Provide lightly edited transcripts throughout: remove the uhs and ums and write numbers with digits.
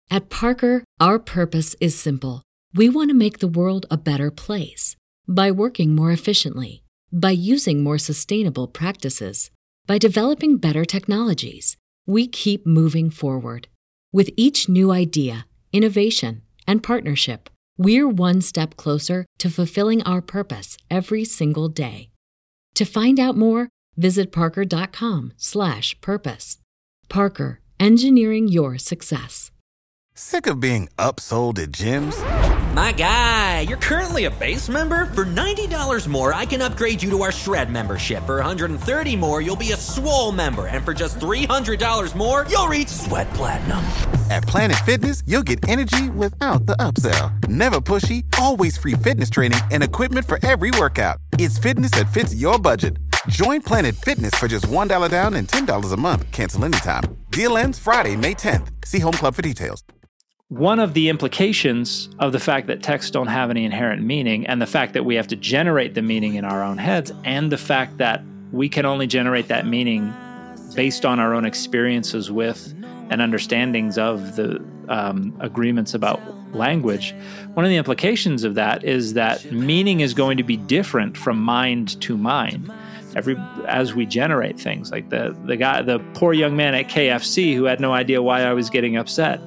At Parker, our purpose is simple. We want to make the world a better place by working more efficiently, by using more sustainable practices, by developing better technologies. We keep moving forward. With each new idea, innovation, and partnership, we're one step closer to fulfilling our purpose every single day. To find out more, visit parker.com/purpose. Parker, engineering your success. Sick of being upsold at gyms? My guy, you're currently a base member? For $90 more, I can upgrade you to our Shred membership. For $130 more, you'll be a Swole member. And for just $300 more, you'll reach Sweat Platinum. At Planet Fitness, you'll get energy without the upsell. Never pushy, always free fitness training and equipment for every workout. It's fitness that fits your budget. Join Planet Fitness for just $1 down and $10 a month. Cancel anytime. Deal ends Friday, May 10th. See Home Club for details. One of the implications of the fact that texts don't have any inherent meaning, and the fact that we have to generate the meaning in our own heads, and the fact that we can only generate that meaning based on our own experiences with and understandings of the agreements about language, one of the implications of that is that meaning is going to be different from mind to mind. As we generate things, like the poor young man at KFC who had no idea why I was getting upset.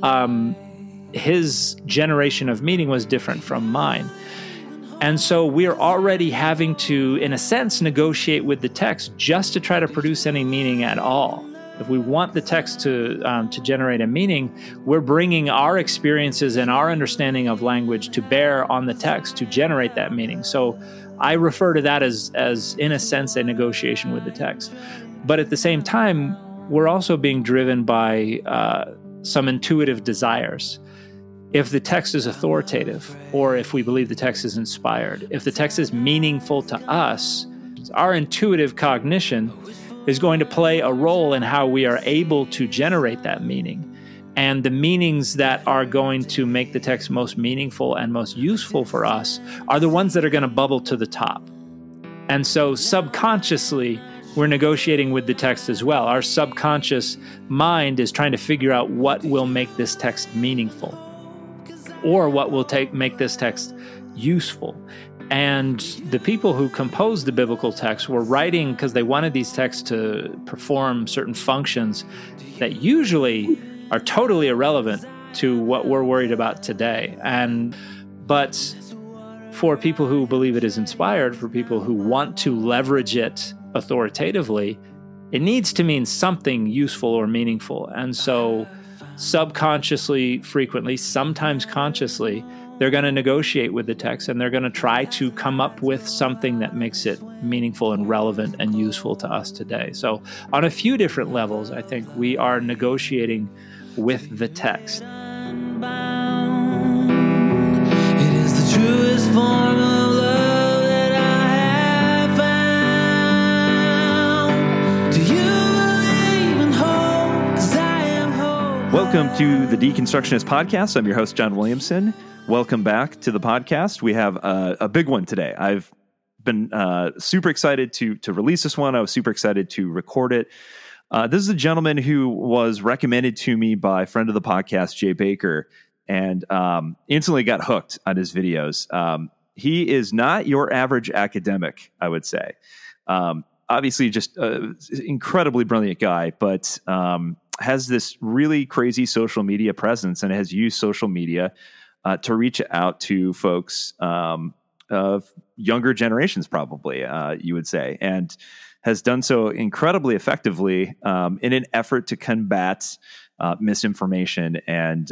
His generation of meaning was different from mine. And so we're already having to, in a sense, negotiate with the text just to try to produce any meaning at all. If we want the text to generate a meaning, we're bringing our experiences and our understanding of language to bear on the text to generate that meaning. So I refer to that as in a sense, a negotiation with the text. But at the same time, we're also being driven by some intuitive desires. If the text is authoritative, or if we believe the text is inspired, if the text is meaningful to us, our intuitive cognition is going to play a role in how we are able to generate that meaning. And the meanings that are going to make the text most meaningful and most useful for us are the ones that are going to bubble to the top. And so subconsciously, we're negotiating with the text as well. Our subconscious mind is trying to figure out what will make this text meaningful, or what will make this text useful. And the people who composed the biblical text were writing because they wanted these texts to perform certain functions that usually are totally irrelevant to what we're worried about today. But for people who believe it is inspired, for people who want to leverage it authoritatively, it needs to mean something useful or meaningful. And so subconsciously, frequently, sometimes consciously, they're going to negotiate with the text, and they're going to try to come up with something that makes it meaningful and relevant and useful to us today. So on a few different levels, I think we are negotiating with the text. It is the truest form of love that I have found. Do you believe in hope? 'Cause I am hope. Welcome to the Deconstructionist Podcast. I'm your host, John Williamson. Welcome back to the podcast. We have a big one today. I've been super excited to release this one. I was super excited to record it. This is a gentleman who was recommended to me by a friend of the podcast, Jay Baker, and instantly got hooked on his videos. He is not your average academic, I would say. Obviously, just an incredibly brilliant guy, but has this really crazy social media presence and has used social media to reach out to folks of younger generations, probably, you would say, and has done so incredibly effectively in an effort to combat misinformation, and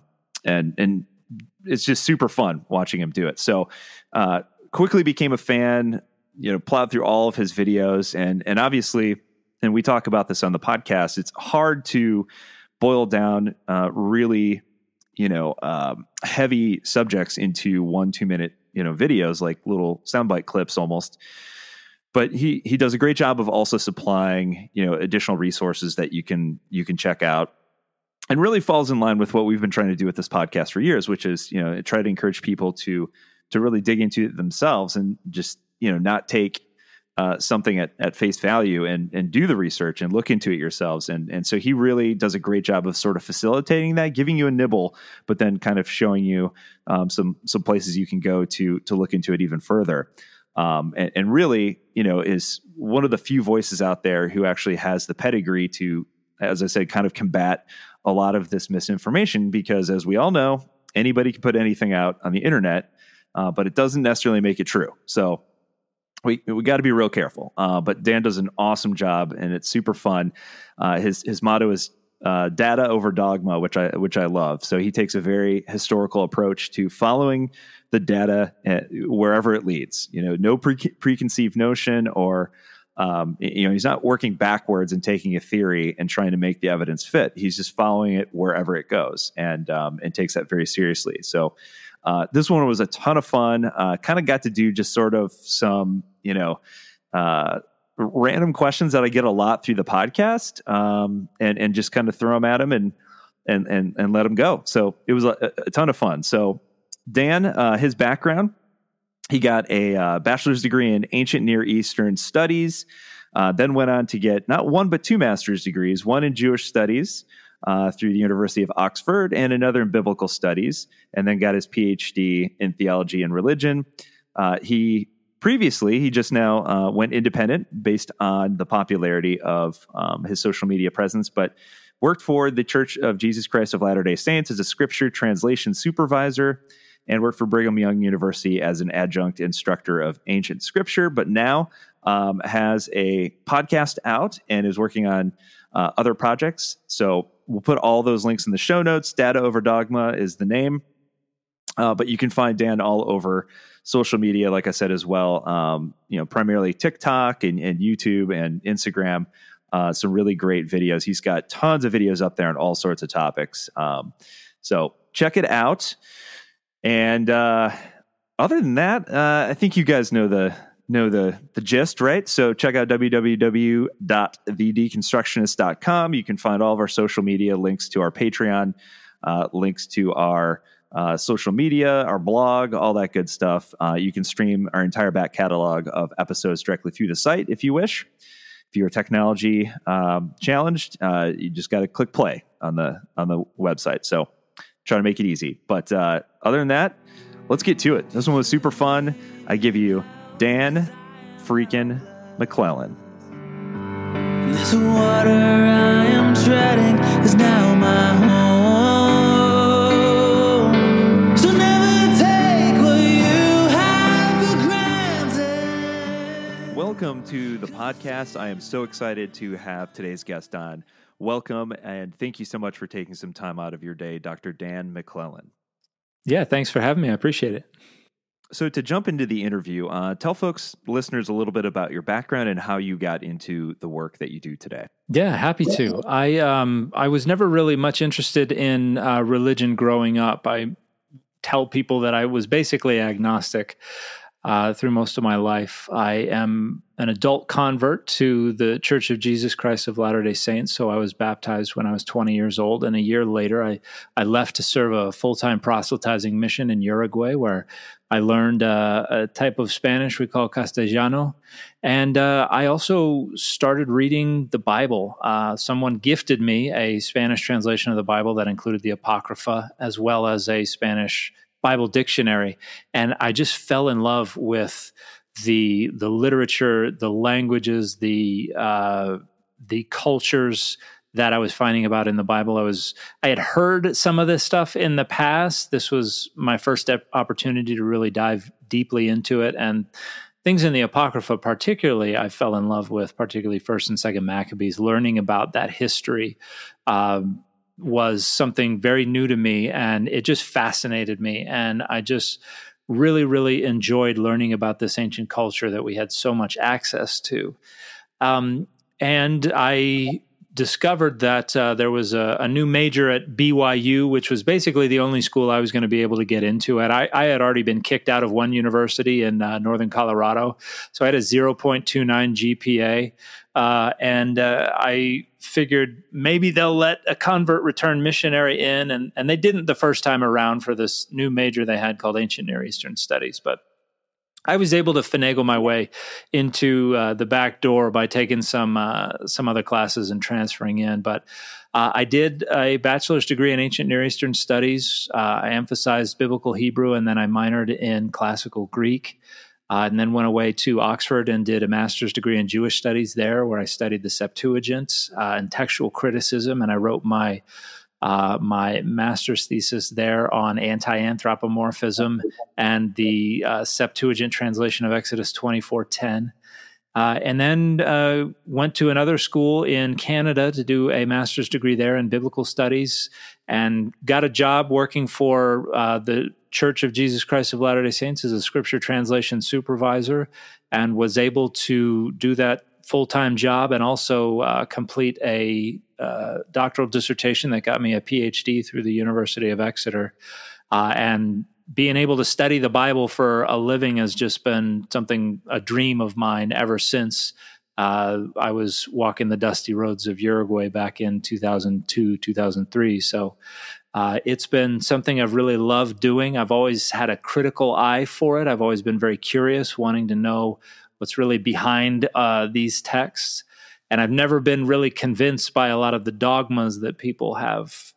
it's just super fun watching him do it. So quickly became a fan, plowed through all of his videos, and obviously, and we talk about this on the podcast, it's hard to boil down really heavy subjects into 1-2 minute videos, like little soundbite clips almost. But he does a great job of also supplying, additional resources that you can check out, and really falls in line with what we've been trying to do with this podcast for years, which is, try to encourage people to really dig into it themselves and just, not take something at face value and do the research and look into it yourselves. And so he really does a great job of sort of facilitating that, giving you a nibble, but then kind of showing you some places you can go to look into it even further. And really, is one of the few voices out there who actually has the pedigree to, as I said, kind of combat a lot of this misinformation, because as we all know, anybody can put anything out on the internet, but it doesn't necessarily make it true. So we got to be real careful. But Dan does an awesome job, and it's super fun. His motto is data over dogma, which I love. So he takes a very historical approach to following the data wherever it leads. No preconceived notion, or he's not working backwards and taking a theory and trying to make the evidence fit. He's just following it wherever it goes, and takes that very seriously. So this one was a ton of fun. Kind of got to do just sort of some, random questions that I get a lot through the podcast, and just kind of throw them at him and let him go. So it was a ton of fun. So Dan, his background, he got a bachelor's degree in ancient Near Eastern studies, then went on to get not one but two master's degrees, one in Jewish studies through the University of Oxford and another in biblical studies, and then got his PhD in theology and religion. He just now went independent based on the popularity of his social media presence, but worked for the Church of Jesus Christ of Latter-day Saints as a scripture translation supervisor, and worked for Brigham Young University as an adjunct instructor of ancient scripture, but now has a podcast out and is working on other projects. So we'll put all those links in the show notes. Data Over Dogma is the name. But you can find Dan all over social media, like I said, as well. Primarily TikTok and YouTube and Instagram. Some really great videos. He's got tons of videos up there on all sorts of topics. So check it out. And other than that, I think you guys know the gist, right? So check out www.thedeconstructionist.com. You can find all of our social media, links to our Patreon, links to our social media, our blog, all that good stuff. You can stream our entire back catalog of episodes directly through the site if you wish. If you're technology challenged, you just got to click play on the website. So try to make it easy. But other than that, let's get to it. This one was super fun. I give you Dan freaking McClellan. This water I am treading is now my home. So never take what you have for granted. Welcome to the podcast. I am so excited to have today's guest on. Welcome, and thank you so much for taking some time out of your day, Dr. Dan McClellan. Yeah, thanks for having me. I appreciate it. So to jump into the interview, tell listeners a little bit about your background and how you got into the work that you do today. Yeah, happy to. I was never really much interested in religion growing up. I tell people that I was basically agnostic through most of my life. I am an adult convert to the Church of Jesus Christ of Latter-day Saints, so I was baptized when I was 20 years old, and a year later I left to serve a full-time proselytizing mission in Uruguay, where I learned a type of Spanish we call Castellano, and I also started reading the Bible. Someone gifted me a Spanish translation of the Bible that included the Apocrypha, as well as a Spanish Bible dictionary, and I just fell in love with the literature, the languages, the cultures that I was finding about in the Bible. I had heard some of this stuff in the past. This was my first opportunity to really dive deeply into it, and things in the Apocrypha particularly I fell in love with, particularly 1st and 2nd Maccabees. Learning about that history was something very new to me, and it just fascinated me. And I just really, really enjoyed learning about this ancient culture that we had so much access to. And I discovered that there was a new major at BYU, which was basically the only school I was going to be able to get into. And I had already been kicked out of one university in northern Colorado, so I had a 0.29 GPA. And I figured maybe they'll let a convert return missionary in, and they didn't the first time around for this new major they had called Ancient Near Eastern Studies. But I was able to finagle my way into the back door by taking some other classes and transferring in. But I did a bachelor's degree in ancient Near Eastern studies. I emphasized biblical Hebrew, and then I minored in classical Greek. And then went away to Oxford and did a master's degree in Jewish studies there, where I studied the Septuagint and textual criticism. And I wrote my master's thesis there on anti-anthropomorphism and the Septuagint translation of Exodus 24:10. And then went to another school in Canada to do a master's degree there in biblical studies, and got a job working for the Church of Jesus Christ of Latter-day Saints as a scripture translation supervisor, and was able to do that full-time job and also complete a doctoral dissertation that got me a PhD through the University of Exeter. And being able to study the Bible for a living has just been a dream of mine ever since I was walking the dusty roads of Uruguay back in 2002, 2003. So it's been something I've really loved doing. I've always had a critical eye for it. I've always been very curious, wanting to know what's really behind these texts. And I've never been really convinced by a lot of the dogmas that people have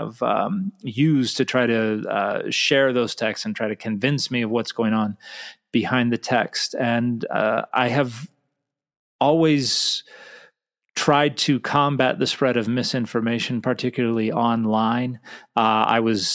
used to try to share those texts and try to convince me of what's going on behind the text. And I have always tried to combat the spread of misinformation, particularly online. I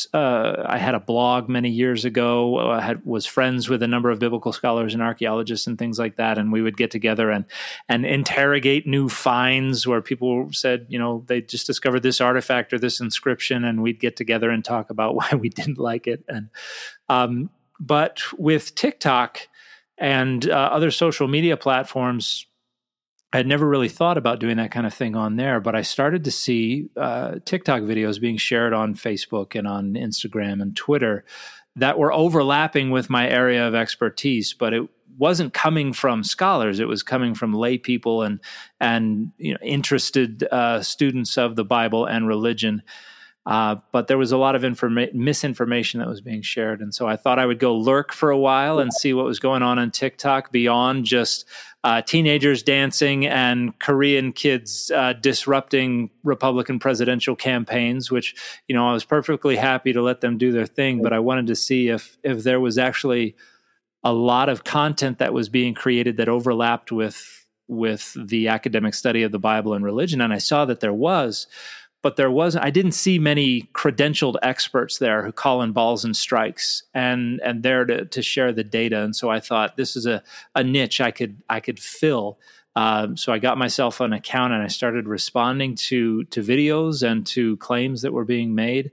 had a blog many years ago. I was friends with a number of biblical scholars and archaeologists and things like that, and we would get together and interrogate new finds where people said, they just discovered this artifact or this inscription, and we'd get together and talk about why we didn't like it. And but with TikTok and other social media platforms, I had never really thought about doing that kind of thing on there, but I started to see TikTok videos being shared on Facebook and on Instagram and Twitter that were overlapping with my area of expertise, but it wasn't coming from scholars. It was coming from lay people and interested students of the Bible and religion. But there was a lot of misinformation that was being shared. And so I thought I would go lurk for a while and see what was going on TikTok beyond just teenagers dancing and Korean kids disrupting Republican presidential campaigns, which, I was perfectly happy to let them do their thing. But I wanted to see if there was actually a lot of content that was being created that overlapped with the academic study of the Bible and religion. And I saw that there was. But I didn't see many credentialed experts there who call in balls and strikes and there to share the data. And so I thought this is a niche I could fill. So I got myself an account and I started responding to videos and to claims that were being made,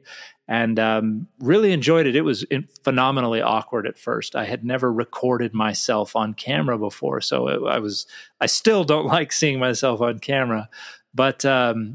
and really enjoyed it. It was phenomenally awkward at first. I had never recorded myself on camera before, so I still don't like seeing myself on camera, but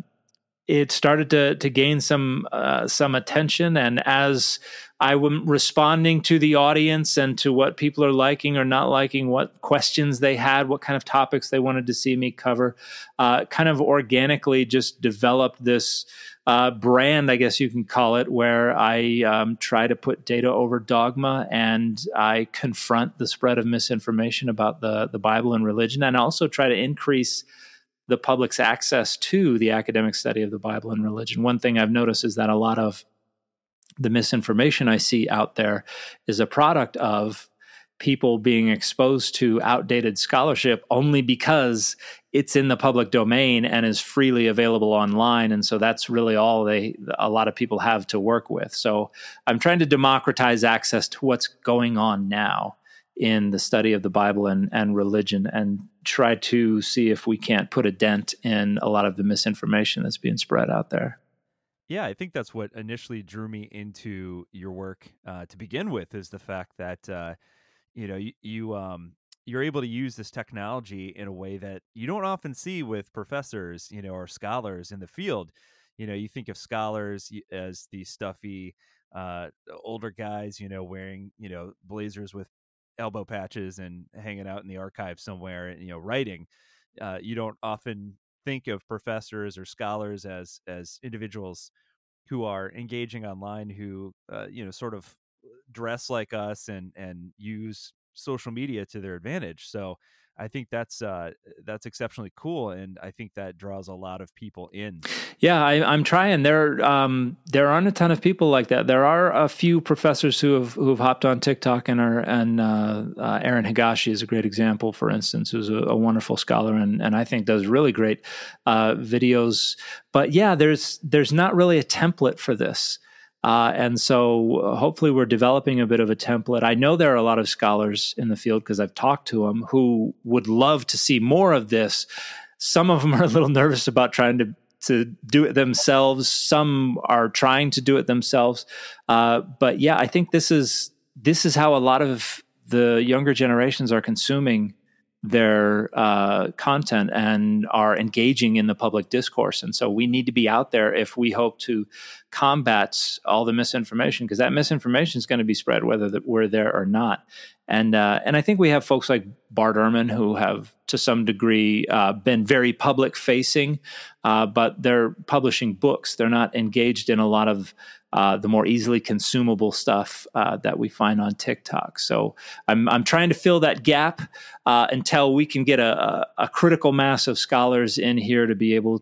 it started to gain some attention, and as I was responding to the audience and to what people are liking or not liking, what questions they had, what kind of topics they wanted to see me cover, kind of organically just developed this brand, I guess you can call it, where I try to put data over dogma, and I confront the spread of misinformation about the Bible and religion, and also try to increase the public's access to the academic study of the Bible and religion. One thing I've noticed is that a lot of the misinformation I see out there is a product of people being exposed to outdated scholarship only because it's in the public domain and is freely available online. And so that's really all a lot of people have to work with. So I'm trying to democratize access to what's going on now in the study of the Bible and religion, and try to see if we can't put a dent in a lot of the misinformation that's being spread out there. Yeah, I think that's what initially drew me into your work to begin with, is the fact that you're able to use this technology in a way that you don't often see with professors, or scholars in the field. You think of scholars as the stuffy older guys, wearing blazers with elbow patches and hanging out in the archive somewhere, writing. You don't often think of professors or scholars as individuals who are engaging online, who sort of dress like us and use social media to their advantage. So I think that's exceptionally cool, and I think that draws a lot of people in. Yeah, I'm trying. There aren't a ton of people like that. There are a few professors who've hopped on TikTok and Aaron Higashi is a great example, for instance, who's a wonderful scholar and I think does really great videos. But yeah, there's not really a template for this. And so hopefully we're developing a bit of a template. I know there are a lot of scholars in the field because I've talked to them who would love to see more of this. Some of them are a little nervous about trying to do it themselves. Some are trying to do it themselves. But yeah, I think this is how a lot of the younger generations are consuming their content and are engaging in the public discourse. And so we need to be out there if we hope to combat all the misinformation, because that misinformation is going to be spread whether we're there or not. And I think we have folks like Bart Ehrman who have, to some degree, been very public facing, but they're publishing books. They're not engaged in a lot of the more easily consumable stuff that we find on TikTok. So I'm trying to fill that gap until we can get a critical mass of scholars in here to be able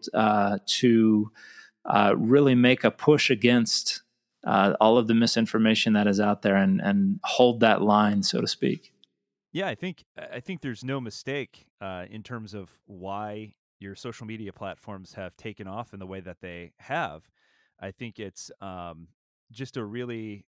to really make a push against all of the misinformation that is out there and hold that line, so to speak. Yeah, I think there's no mistake in terms of why your social media platforms have taken off in the way that they have. I think it's just a really,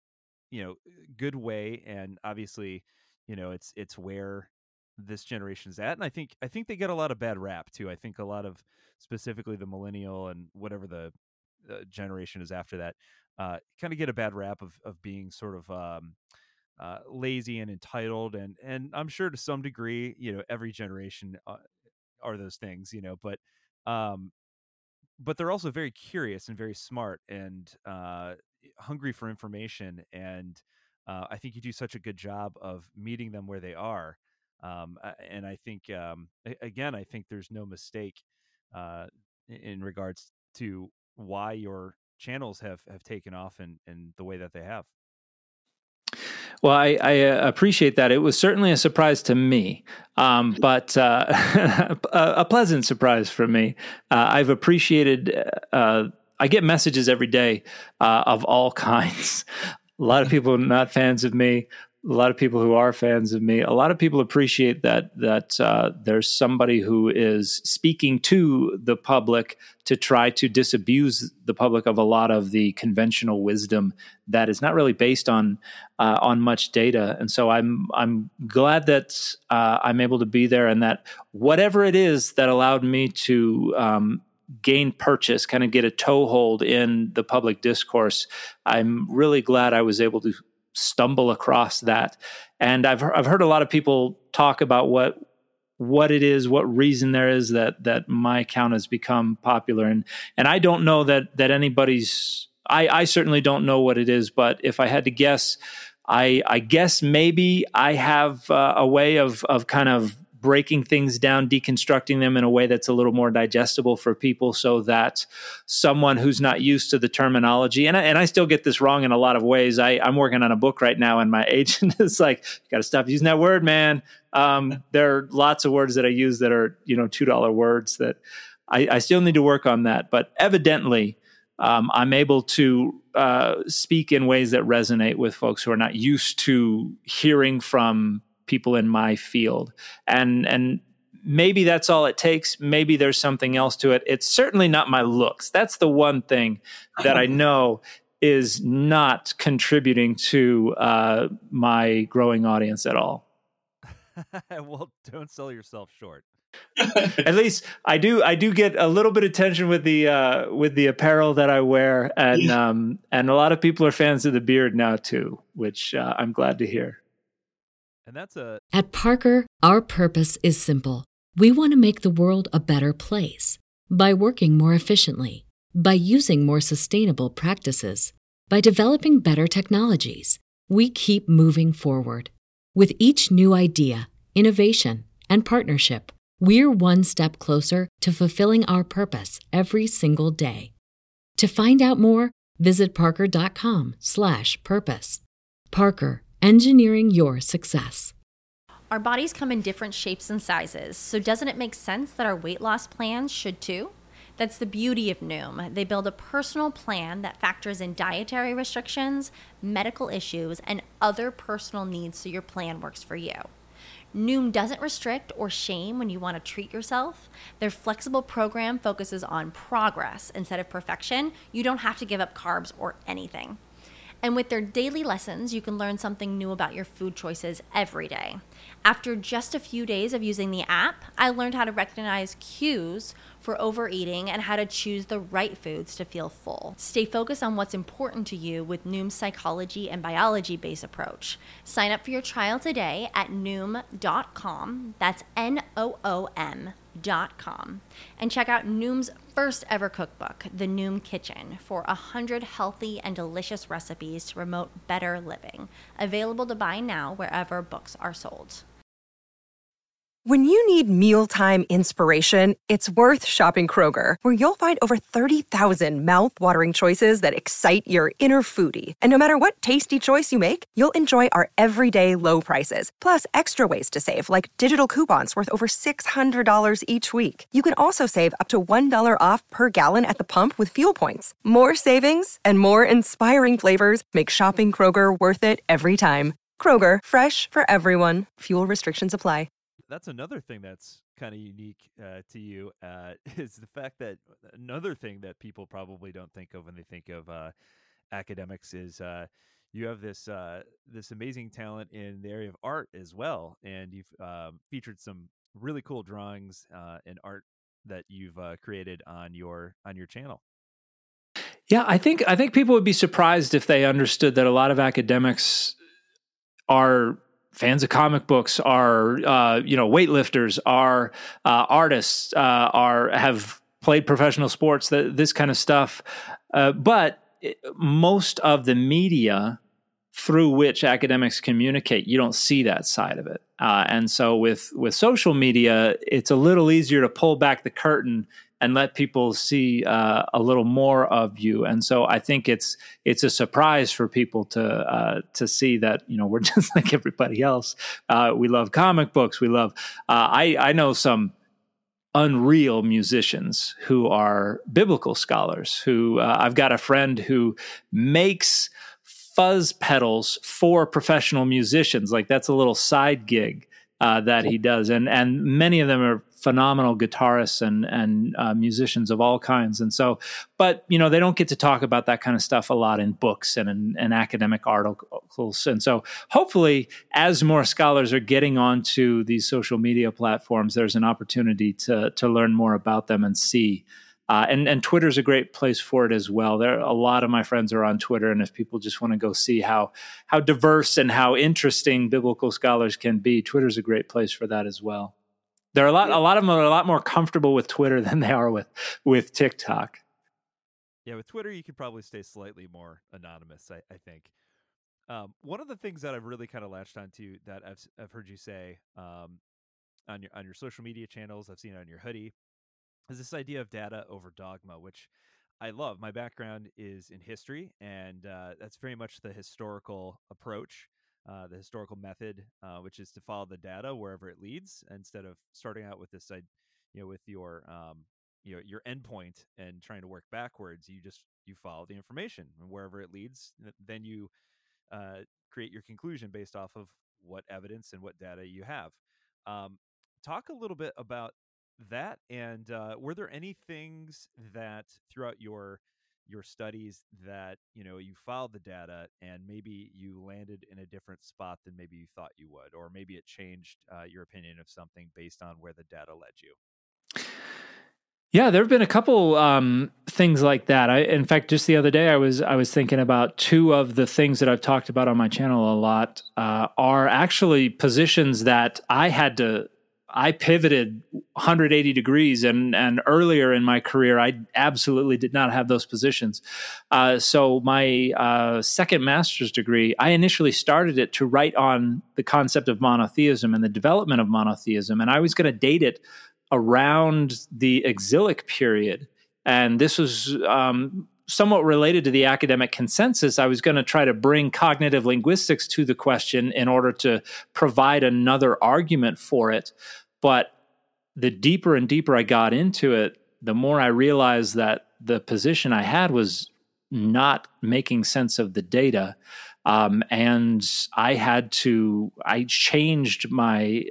good way, and obviously, it's where this generation's at, and I think they get a lot of bad rap too. I think a lot of, specifically the millennial and whatever the generation is after that, kind of get a bad rap of being sort of lazy and entitled, and I'm sure to some degree, every generation are those things, but they're also very curious and very smart and hungry for information. And I think you do such a good job of meeting them where they are. And I think, again, I think there's no mistake in regards to why your channels have taken off in the way that they have. Well, I appreciate that. It was certainly a surprise to me, but a pleasant surprise for me. I've appreciated, I get messages every day of all kinds. A lot of people not fans of me, a lot of people who are fans of me. A lot of people appreciate that there's somebody who is speaking to the public to try to disabuse the public of a lot of the conventional wisdom that is not really based on much data. And so I'm glad that I'm able to be there, and that whatever it is that allowed me to gain purchase, kind of get a toehold in the public discourse, I'm really glad I was able to stumble across that. And I've heard a lot of people talk about what it is, what reason there is that my account has become popular. And I don't know that anybody's, I certainly don't know what it is, but if I had to guess, I guess maybe I have a way of kind of breaking things down, deconstructing them in a way that's a little more digestible for people, so that someone who's not used to the terminology, and I still get this wrong in a lot of ways. I'm working on a book right now, and my agent is like, "You got to stop using that word, man." There are lots of words that I use that are, $2 words that I still need to work on that. But evidently, I'm able to speak in ways that resonate with folks who are not used to hearing from people in my field. And maybe that's all it takes. Maybe there's something else to it. It's certainly not my looks. That's the one thing that I know is not contributing to my growing audience at all. Well, don't sell yourself short. At least I do get a little bit of attention with the apparel that I wear, and a lot of people are fans of the beard now too, which I'm glad to hear. And At Parker, our purpose is simple. We want to make the world a better place by working more efficiently, by using more sustainable practices, by developing better technologies. We keep moving forward. With each new idea, innovation, and partnership, we're one step closer to fulfilling our purpose every single day. To find out more, visit parker.com/purpose. Parker, engineering your success. Our bodies come in different shapes and sizes, so doesn't it make sense that our weight loss plans should too? That's the beauty of Noom. They build a personal plan that factors in dietary restrictions, medical issues, and other personal needs so your plan works for you. Noom doesn't restrict or shame when you want to treat yourself. Their flexible program focuses on progress instead of perfection. You don't have to give up carbs or anything. And with their daily lessons, you can learn something new about your food choices every day. After just a few days of using the app, I learned how to recognize cues for overeating and how to choose the right foods to feel full. Stay focused on what's important to you with Noom's psychology and biology-based approach. Sign up for your trial today at Noom.com. That's Noom.com. And check out Noom's first ever cookbook, The Noom Kitchen, for 100 healthy and delicious recipes to promote better living. Available to buy now wherever books are sold. When you need mealtime inspiration, it's worth shopping Kroger, where you'll find over 30,000 mouth-watering choices that excite your inner foodie. And no matter what tasty choice you make, you'll enjoy our everyday low prices, plus extra ways to save, like digital coupons worth over $600 each week. You can also save up to $1 off per gallon at the pump with fuel points. More savings and more inspiring flavors make shopping Kroger worth it every time. Kroger, fresh for everyone. Fuel restrictions apply. That's another thing that's kind of unique to you is the fact that another thing that people probably don't think of when they think of academics is you have this this amazing talent in the area of art as well, and you've featured some really cool drawings and art that you've created on your channel. Yeah, I think people would be surprised if they understood that a lot of academics are fans of comic books, are weightlifters, are artists, have played professional sports, this kind of stuff. But most of the media through which academics communicate, you don't see that side of it. And so with social media, it's a little easier to pull back the curtain and let people see a little more of you. And so I think it's a surprise for people to see that, we're just like everybody else. We love comic books. We love, I know some unreal musicians who are biblical scholars who, I've got a friend who makes fuzz pedals for professional musicians. Like that's a little side gig that he does. And many of them are phenomenal guitarists and musicians of all kinds. And so, but, they don't get to talk about that kind of stuff a lot in books and in academic articles. And so hopefully as more scholars are getting onto these social media platforms, there's an opportunity to learn more about them and see. And Twitter's a great place for it as well. A lot of my friends are on Twitter, and if people just want to go see how diverse and how interesting biblical scholars can be, Twitter's a great place for that as well. There are a lot of them are a lot more comfortable with Twitter than they are with TikTok. Yeah, with Twitter, you could probably stay slightly more anonymous, I think. One of the things that I've really kind of latched onto that I've heard you say on your social media channels, I've seen it on your hoodie, is this idea of data over dogma, which I love. My background is in history, and that's very much the historical approach. The historical method, which is to follow the data wherever it leads, instead of starting out with this, with your endpoint and trying to work backwards. You follow the information, and wherever it leads, then you create your conclusion based off of what evidence and what data you have. Talk a little bit about that, and were there any things that throughout your studies that you followed the data and maybe you landed in a different spot than maybe you thought you would, or maybe it changed your opinion of something based on where the data led you? Yeah, there have been a couple things like that. In fact, just the other day, I was thinking about two of the things that I've talked about on my channel a lot are actually positions that I pivoted 180 degrees, and earlier in my career, I absolutely did not have those positions. So my second master's degree, I initially started it to write on the concept of monotheism and the development of monotheism, and I was going to date it around the exilic period. And this was somewhat related to the academic consensus, I was going to try to bring cognitive linguistics to the question in order to provide another argument for it. But the deeper and deeper I got into it, the more I realized that the position I had was not making sense of the data. And I changed my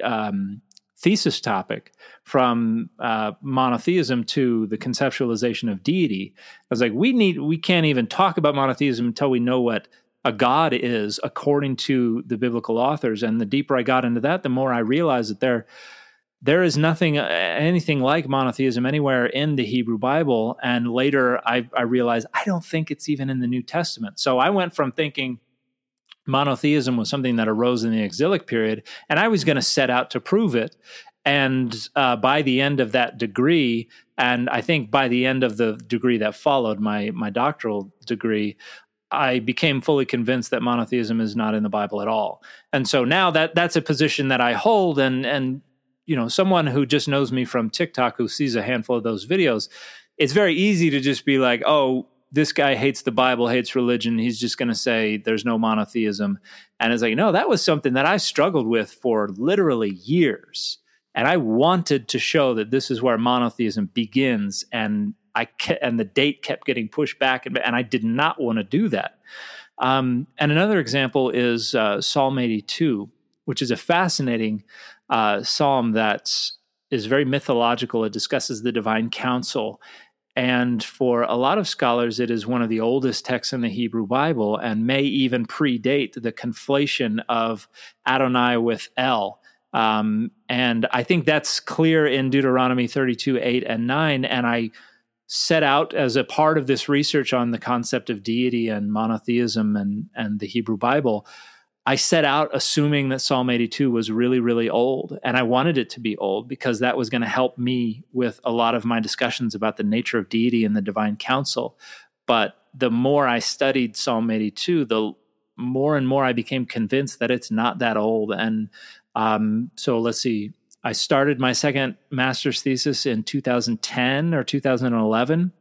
thesis topic from monotheism to the conceptualization of deity. I was like, we can't even talk about monotheism until we know what a God is according to the biblical authors. And the deeper I got into that, the more I realized that there is anything like monotheism anywhere in the Hebrew Bible. And later I realized I don't think it's even in the New Testament. So I went from thinking monotheism was something that arose in the exilic period, and I was going to set out to prove it. And by the end of that degree, and I think by the end of the degree that followed, my doctoral degree, I became fully convinced that monotheism is not in the Bible at all. And so now that's a position that I hold, and someone who just knows me from TikTok, who sees a handful of those videos, it's very easy to just be like, oh, this guy hates the Bible, hates religion. He's just going to say there's no monotheism. And it's like, no, that was something that I struggled with for literally years. And I wanted to show that this is where monotheism begins. And the date kept getting pushed back. And I did not want to do that. And another example is Psalm 82, which is a fascinating psalm that is very mythological. It discusses the divine counsel. And for a lot of scholars, it is one of the oldest texts in the Hebrew Bible and may even predate the conflation of Adonai with El. And I think that's clear in Deuteronomy 32:8 and 9. And I set out as a part of this research on the concept of deity and monotheism and the Hebrew Bible, I set out assuming that Psalm 82 was really, really old. And I wanted it to be old because that was going to help me with a lot of my discussions about the nature of deity and the divine counsel. But the more I studied Psalm 82, the more and more I became convinced that it's not that old. And so let's see, I started my second master's thesis in 2010 or 2011.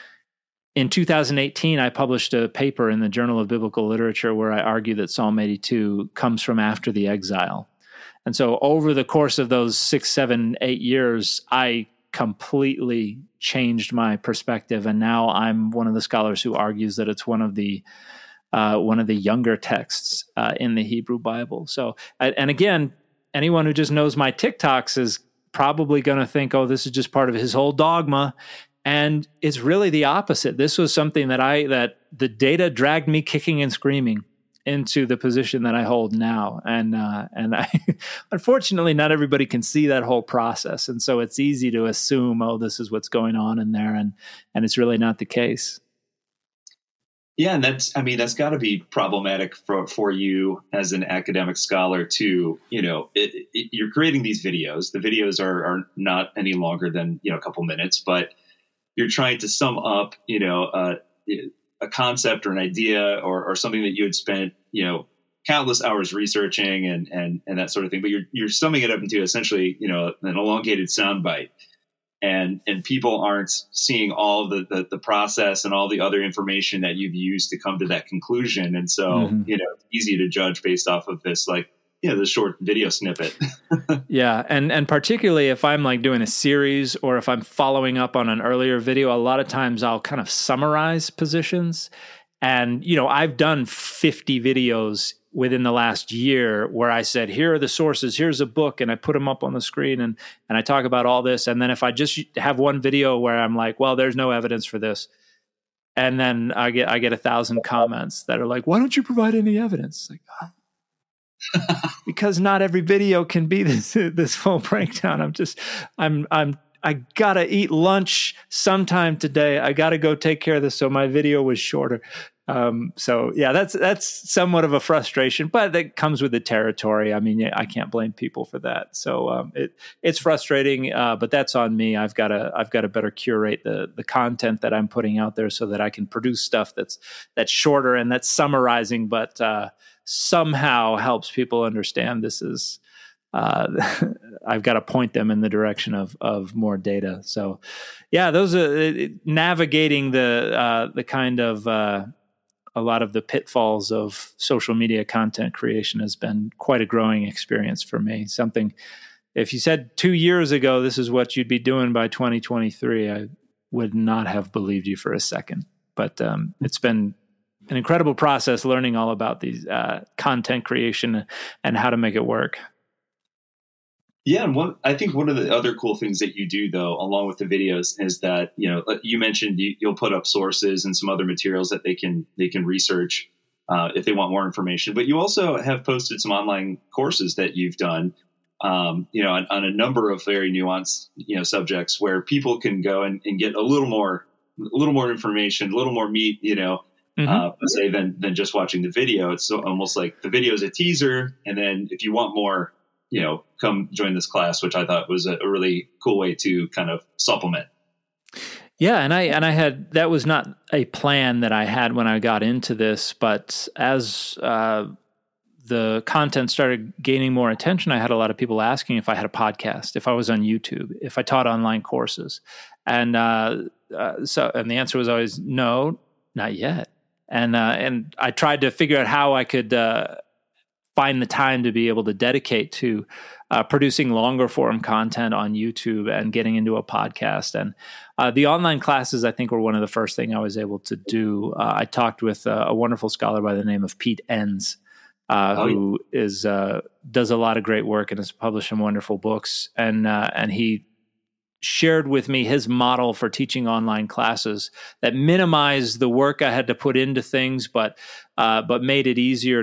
In 2018, I published a paper in the Journal of Biblical Literature where I argue that Psalm 82 comes from after the exile. And so over the course of those 6, 7, 8 years, I completely changed my perspective. And now I'm one of the scholars who argues that it's one of the younger texts in the Hebrew Bible. So, and again, anyone who just knows my TikToks is probably going to think, oh, this is just part of his whole dogma. And it's really the opposite. This was something that the data dragged me kicking and screaming into the position that I hold now. And I, unfortunately, not everybody can see that whole process. And so it's easy to assume, oh, this is what's going on in there. And it's really not the case. Yeah, and that's got to be problematic for you as an academic scholar too. You're creating these videos. The videos are not any longer than a couple minutes, but you're trying to sum up, a concept or an idea or something that you had spent, countless hours researching and that sort of thing. But you're summing it up into essentially, an elongated soundbite. And people aren't seeing all the process and all the other information that you've used to come to that conclusion. And so, it's easy to judge based off of this, the short video snippet. Yeah. And particularly if I'm doing a series or if I'm following up on an earlier video, a lot of times I'll kind of summarize positions. And, I've done 50 videos within the last year where I said, here are the sources, here's a book, and I put them up on the screen and I talk about all this. And then if I just have one video where I'm like, well, there's no evidence for this. And then I get 1,000 comments that are like, why don't you provide any evidence? Because not every video can be this full breakdown. I gotta eat lunch sometime today. I gotta go take care of this. So my video was shorter. So yeah, that's somewhat of a frustration, but that comes with the territory. I mean, I can't blame people for that. So it's frustrating, but that's on me. I've got to better curate the content that I'm putting out there so that I can produce stuff that's shorter and that's summarizing, but somehow helps people understand this is I've got to point them in the direction of more data. So, yeah, those are navigating the kind of a lot of the pitfalls of social media content creation has been quite a growing experience for me. Something, if you said 2 years ago, this is what you'd be doing by 2023, I would not have believed you for a second. But it's been an incredible process learning all about these content creation and how to make it work. Yeah, and I think one of the other cool things that you do, though, along with the videos, is that you mentioned you'll put up sources and some other materials that they can research if they want more information. But you also have posted some online courses that you've done, on a number of very nuanced subjects where people can go and get a little more information, a little more meat, say than just watching the video. It's almost like the video is a teaser, and then if you want more, come join this class, which I thought was a really cool way to kind of supplement. Yeah. And I had, that was not a plan that I had when I got into this, but as the content started gaining more attention, I had a lot of people asking if I had a podcast, if I was on YouTube, if I taught online courses. And and the answer was always no, not yet. And I tried to figure out how I could find the time to be able to dedicate to producing longer form content on YouTube and getting into a podcast. And the online classes, I think, were one of the first thing I was able to do. I talked with a wonderful scholar by the name of Pete Enns, who does a lot of great work and has published some wonderful books. And he shared with me his model for teaching online classes that minimized the work I had to put into things, but made it easier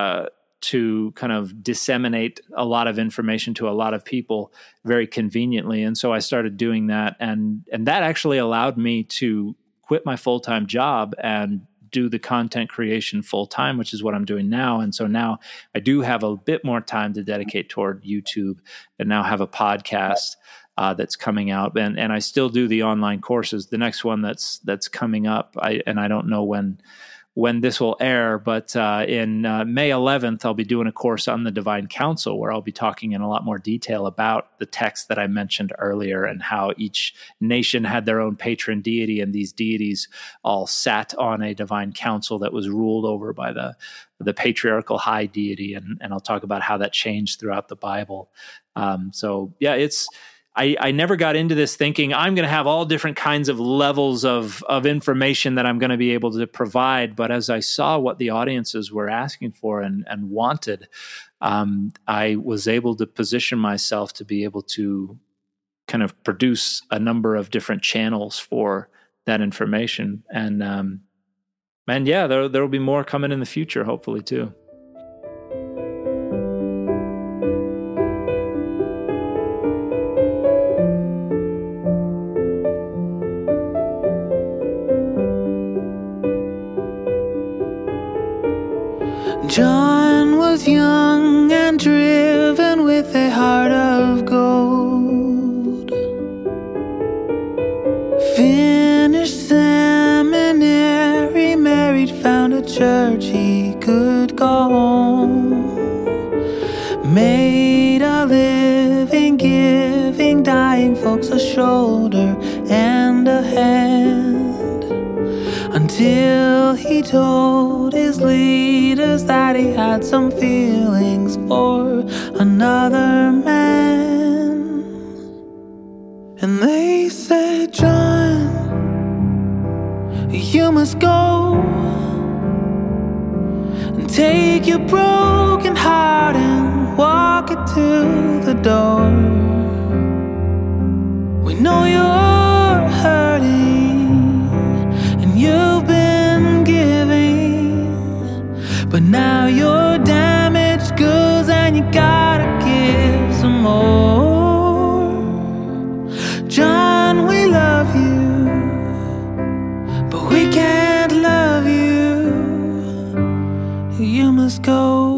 to kind of disseminate a lot of information to a lot of people very conveniently. And so I started doing that. And that actually allowed me to quit my full-time job and do the content creation full-time, which is what I'm doing now. And so now I do have a bit more time to dedicate toward YouTube, and now have a podcast that's coming out. And I still do the online courses. The next one that's coming up, I don't know when this will air, but in May 11th, I'll be doing a course on the Divine Council, where I'll be talking in a lot more detail about the text that I mentioned earlier and how each nation had their own patron deity, and these deities all sat on a divine council that was ruled over by the patriarchal high deity, and I'll talk about how that changed throughout the Bible. So yeah, I never got into this thinking I'm going to have all different kinds of levels of information that I'm going to be able to provide. But as I saw what the audiences were asking for and wanted, I was able to position myself to be able to kind of produce a number of different channels for that information. And yeah, there will be more coming in the future, hopefully too. John was young and driven with a heart of gold. Finished seminary, married, found a church he could go home. Made a living giving dying folks a shoulder and a hand, until he told his leaders that he had some feelings for another man. And they said, John, you must go and take your broken heart and walk it to the door. We know you're hurting and you've been giving, but now you're damaged goods and you gotta give some more. John, we love you, but we can't love you. You must go.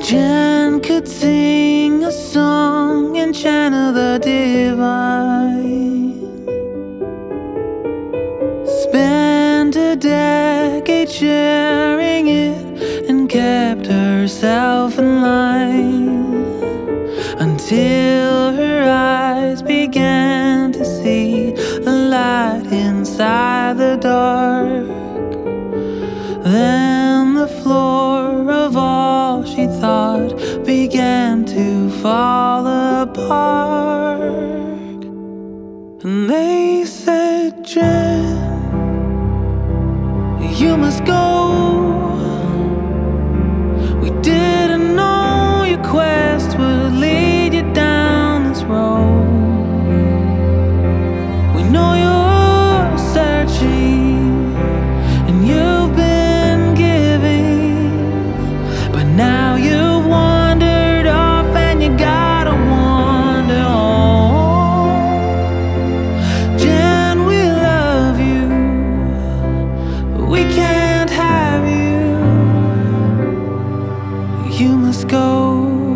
Jen could sing a song and channel the divine. Spent a decade sharing it and kept herself in line until her eyes began to see the light inside the dark. Then the floor of all she thought began to fall apart. And they said, Jen, you must go. We didn't know your quest would lead you down this road. We know you're searching and you've been giving, but now you've wandered off and you gotta wander home. Jen, we love you, but we can't have you. You must go.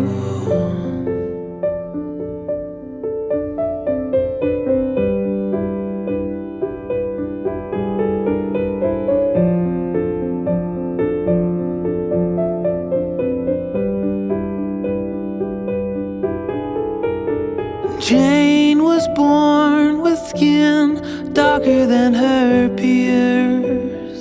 Jane was born with skin darker than her peers.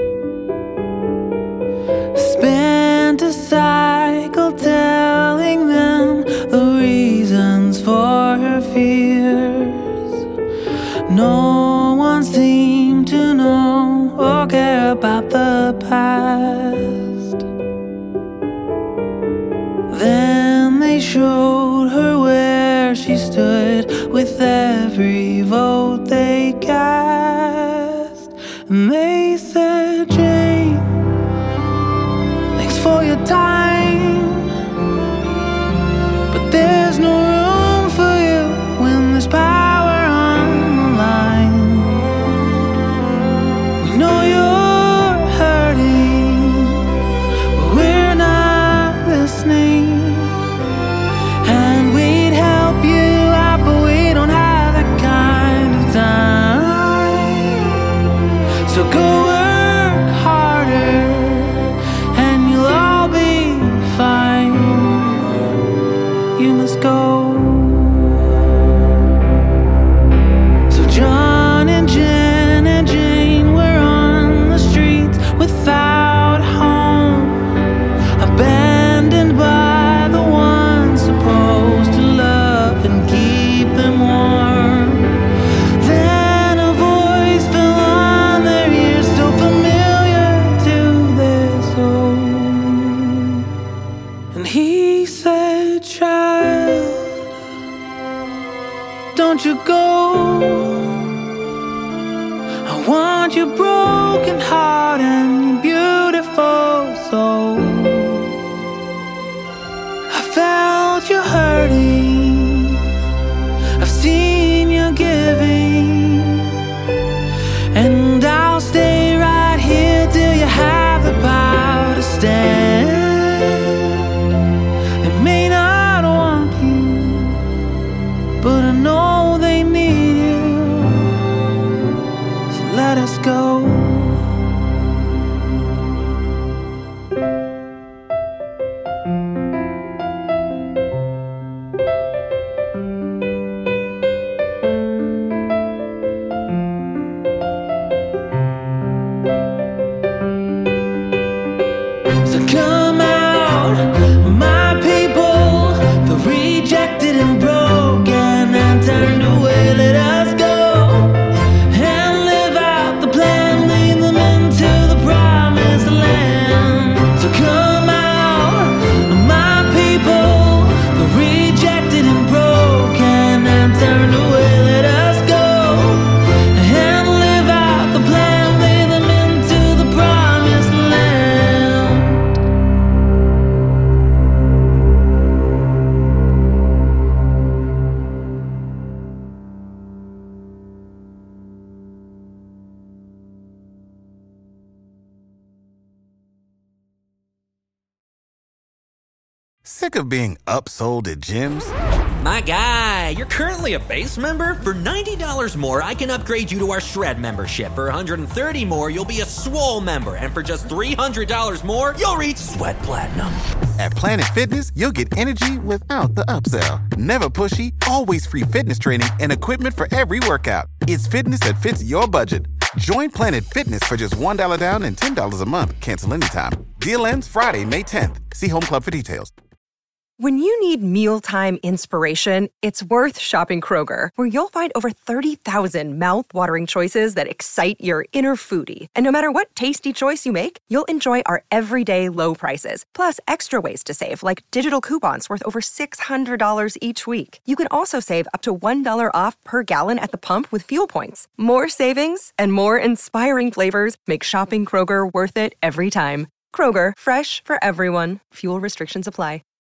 Spent a cycle telling them the reasons for her fears. No one seemed to know or care about the past. Then they showed her where she stood with every vote they cast. And they said, Jane, thanks for your time, but there's no room for you when there's power on the line. We know you're hurting, but we're not listening. And we'd help you out, but we don't have that kind of time. So go work harder and you'll all be fine. You must go. So John and Jen and Jane were on the streets without a home, abandoned by the ones supposed to love and keep them warm. Then a voice fell on their ears, so familiar to their soul. And he said, child, don't you go. I want your broken heart and your beautiful soul. I felt you hurting, I've seen you giving, and I'll stay right here till you have the power to stand. They may not want you, but I know they need you. So let us go. So come out, my people, the rejected and broken and turned away. Let us go and live out the plan, lead them into the promised land. So come out, my people, the rejected and broken and turned away. Let us go and live out the plan, lead them into the promised land. Sick of being upsold at gyms? My guy, you're currently a base member? For $90 more, I can upgrade you to our Shred membership. For $130 more, you'll be a Swole member. And for just $300 more, you'll reach Sweat Platinum. At Planet Fitness, you'll get energy without the upsell. Never pushy, always free fitness training and equipment for every workout. It's fitness that fits your budget. Join Planet Fitness for just $1 down and $10 a month. Cancel anytime. Deal ends Friday, May 10th. See Home Club for details. When you need mealtime inspiration, it's worth shopping Kroger, where you'll find over 30,000 mouth-watering choices that excite your inner foodie. And no matter what tasty choice you make, you'll enjoy our everyday low prices, plus extra ways to save, like digital coupons worth over $600 each week. You can also save up to $1 off per gallon at the pump with fuel points. More savings and more inspiring flavors make shopping Kroger worth it every time. Kroger, fresh for everyone. Fuel restrictions apply.